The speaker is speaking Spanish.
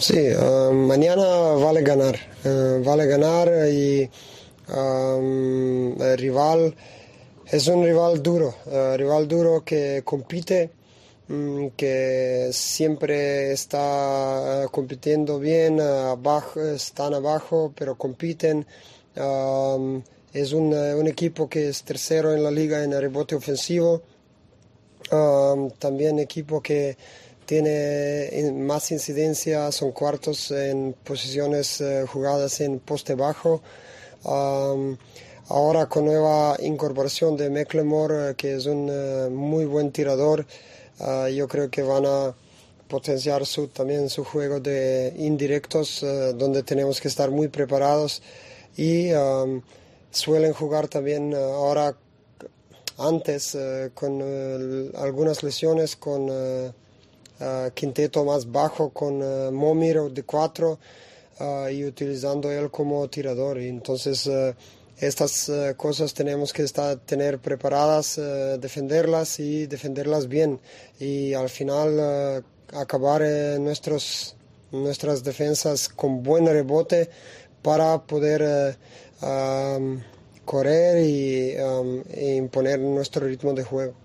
Sí, mañana vale ganar y el rival es un rival duro que compite, que siempre está compitiendo bien, abajo, están abajo, pero compiten. Es un equipo que es tercero en la liga en el rebote ofensivo. También equipo que tiene más incidencia, son cuartos en posiciones jugadas en poste bajo. Um, Ahora con nueva incorporación de Mecklemore, que es un muy buen tirador, yo creo que van a potenciar también su juego de indirectos, donde tenemos que estar muy preparados y suelen jugar también ahora antes con algunas lesiones con quinteto más bajo con Momir de 4 y utilizando él como tirador. Y entonces estas cosas tenemos que tener preparadas, defenderlas y defenderlas bien y al final acabar nuestras defensas con buen rebote para poder correr y imponer nuestro ritmo de juego.